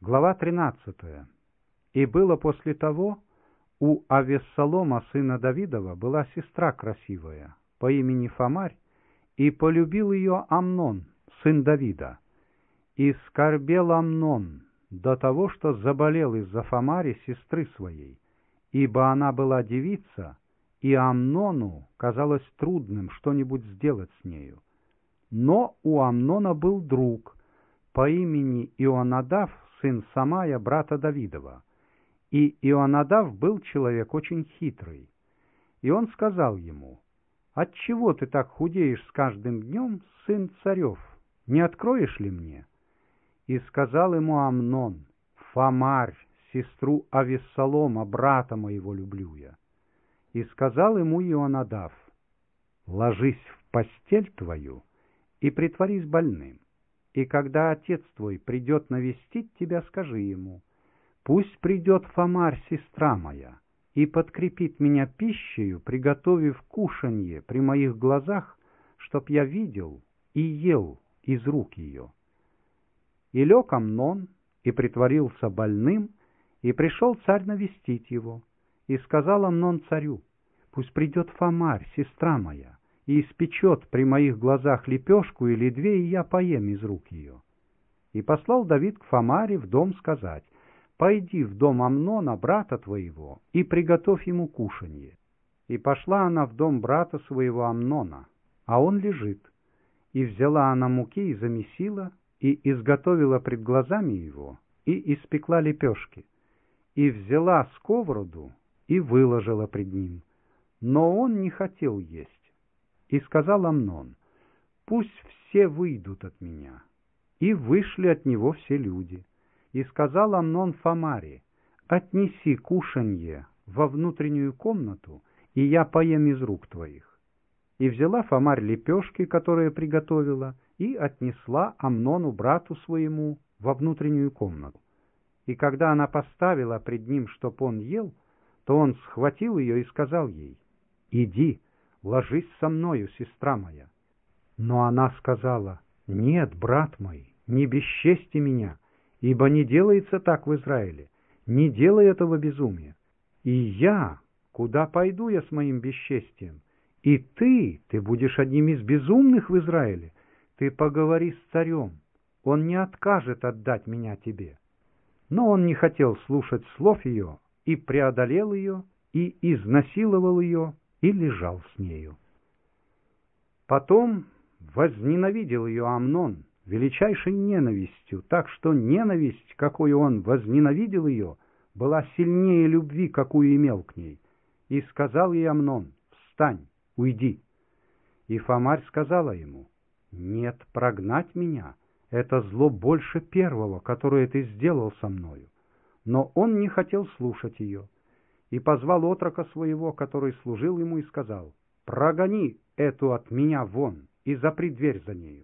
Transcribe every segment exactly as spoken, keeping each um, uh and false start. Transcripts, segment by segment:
Глава тринадцатая. И было после того, у Авессалома, сына Давидова, была сестра красивая, по имени Фамарь, и полюбил ее Амнон, сын Давида. И скорбел Амнон до того, что заболел из-за Фамари, сестры своей, ибо она была девица, и Амнону казалось трудным что-нибудь сделать с нею. Но у Амнона был друг по имени Ионадав, сын Самая, брата Давидова. И Ионадав был человек очень хитрый. И он сказал ему: «Отчего ты так худеешь с каждым днем, сын царев? Не откроешь ли мне?» И сказал ему Амнон: «Фамарь, сестру Авессалома, брата моего, люблю я». И сказал ему Ионадав: «Ложись в постель твою и притворись больным. И когда отец твой придет навестить тебя, скажи ему: пусть придет Фамарь, сестра моя, и подкрепит меня пищею, приготовив кушанье при моих глазах, чтоб я видел и ел из рук ее». И лег Амнон, и притворился больным, и пришел царь навестить его. И сказал Амнон царю: «Пусть придет Фамарь, сестра моя, и испечет при моих глазах лепешку или две, и я поем из рук ее». И послал Давид к Фамаре в дом сказать: «Пойди в дом Амнона, брата твоего, и приготовь ему кушанье». И пошла она в дом брата своего Амнона, а он лежит. И взяла она муки и замесила, и изготовила пред глазами его, и испекла лепешки. И взяла сковороду, и выложила пред ним. Но он не хотел есть. И сказал Амнон: «Пусть все выйдут от меня». И вышли от него все люди. И сказал Амнон Фамаре: «Отнеси кушанье во внутреннюю комнату, и я поем из рук твоих». И взяла Фамарь лепешки, которые приготовила, и отнесла Амнону, брату своему, во внутреннюю комнату. И когда она поставила пред ним, чтоб он ел, то он схватил ее и сказал ей: «Иди, ложись со мною, сестра моя». Но она сказала: «Нет, брат мой, не бесчести меня, ибо не делается так в Израиле, не делай этого безумия. И я, куда пойду я с моим бесчестием? И ты, ты будешь одним из безумных в Израиле. Ты поговори с царем, он не откажет отдать меня тебе». Но он не хотел слушать слов ее, и преодолел ее, и изнасиловал ее, и лежал с нею. Потом возненавидел ее Амнон величайшей ненавистью, так что ненависть, какую он возненавидел ее, была сильнее любви, какую имел к ней. И сказал ей Амнон: «Встань, уйди». И Фамарь сказала ему: «Нет, прогнать меня — это зло больше первого, которое ты сделал со мною». Но он не хотел слушать ее. И позвал отрока своего, который служил ему, и сказал: «Прогони эту от меня вон, и запри дверь за нею».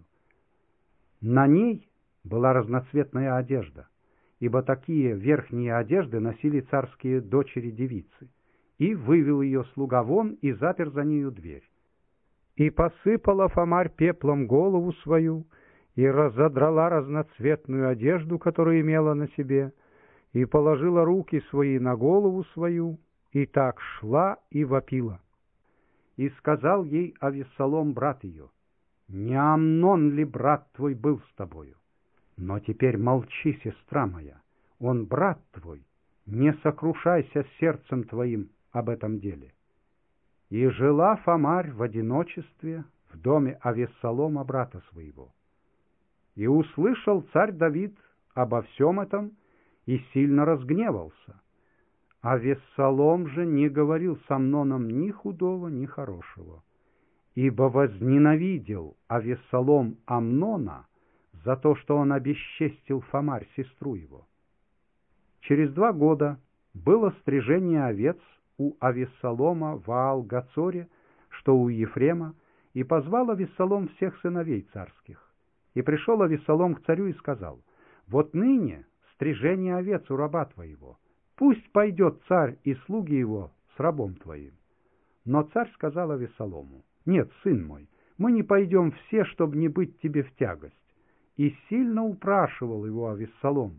На ней была разноцветная одежда, ибо такие верхние одежды носили царские дочери-девицы. И вывел ее слуга вон, и запер за нею дверь. И посыпала Фамарь пеплом голову свою, и разодрала разноцветную одежду, которую имела на себе, и положила руки свои на голову свою, и так шла и вопила. И сказал ей Авессалом, брат ее: «Не Амнон ли брат твой был с тобою? Но теперь молчи, сестра моя, он брат твой, не сокрушайся сердцем твоим об этом деле». И жила Фамарь в одиночестве в доме Авессалома, брата своего. И услышал царь Давид обо всем этом, и сильно разгневался. Авессалом же не говорил с Амноном ни худого, ни хорошего, ибо возненавидел Авессалом Амнона за то, что он обесчестил Фамарь, сестру его. Через два года было стрижение овец у Авессалома в Аал-Гацоре, что у Ефрема, и позвал Авессалом всех сыновей царских. И пришел Авессалом к царю и сказал: «Вот ныне стрижение овец у раба твоего, пусть пойдет царь и слуги его с рабом твоим». Но царь сказал Авессалому: «Нет, сын мой, мы не пойдем все, чтобы не быть тебе в тягость». И сильно упрашивал его Авессалом.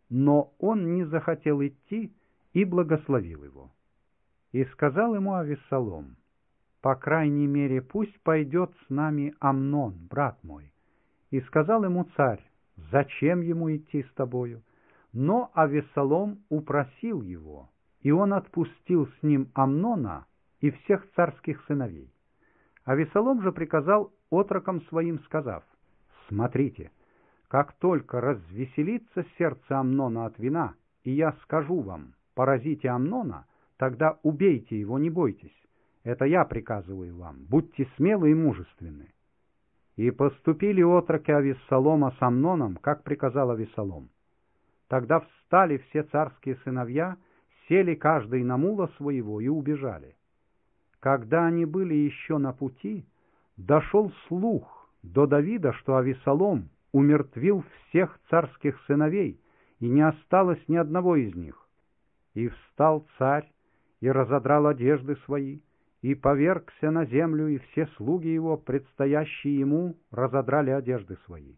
но он не захотел идти и благословил его. И сказал ему Авессалом: «По крайней мере, пусть пойдет с нами Амнон, брат мой». И сказал ему царь: «Зачем ему идти с тобою?» Но Авессалом упросил его, и он отпустил с ним Амнона и всех царских сыновей. Авессалом же приказал отрокам своим, сказав: «Смотрите, как только развеселится сердце Амнона от вина, и я скажу вам: поразите Амнона, тогда убейте его, не бойтесь. Это я приказываю вам, будьте смелы и мужественны». И поступили отроки Авессалома с Амноном, как приказал Авессалом. Тогда встали все царские сыновья, сели каждый на мула своего и убежали. Когда они были еще на пути, дошел слух до Давида, что Авессалом умертвил всех царских сыновей, и не осталось ни одного из них. И встал царь, и разодрал одежды свои, и повергся на землю, и все слуги его, предстоящие ему, разодрали одежды свои.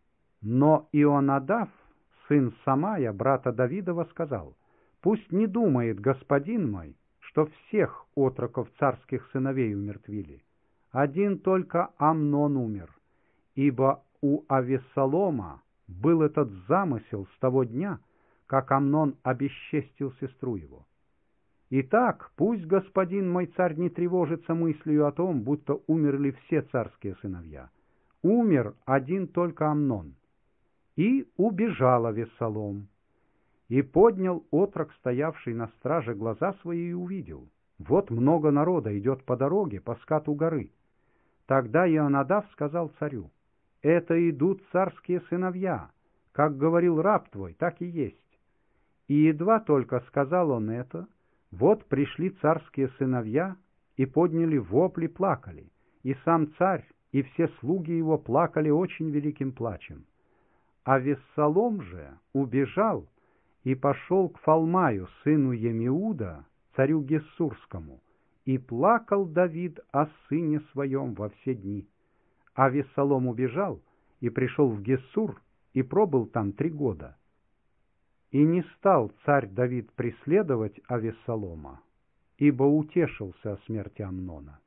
Но Ионадав, сын Самая, брата Давидова, сказал: «Пусть не думает господин мой, что всех отроков царских сыновей умертвили. Один только Амнон умер, ибо у Авессалома был этот замысел с того дня, как Амнон обесчестил сестру его. Итак, пусть господин мой царь не тревожится мыслью о том, будто умерли все царские сыновья. Умер один только Амнон». И убежал Авессалом. И поднял отрок, стоявший на страже, глаза свои, и увидел: вот много народа идет по дороге, по скату горы. Тогда Ионадав сказал царю: «Это идут царские сыновья, как говорил раб твой, так и есть». И едва только сказал он это, вот пришли царские сыновья и подняли вопли, плакали, и сам царь, и все слуги его плакали очень великим плачем. Авессалом же убежал и пошел к Фалмаю, сыну Емиуда, царю Гессурскому, и плакал Давид о сыне своем во все дни. Авессалом убежал и пришел в Гессур, и пробыл там три года. И не стал царь Давид преследовать Авессалома, ибо утешился о смерти Амнона.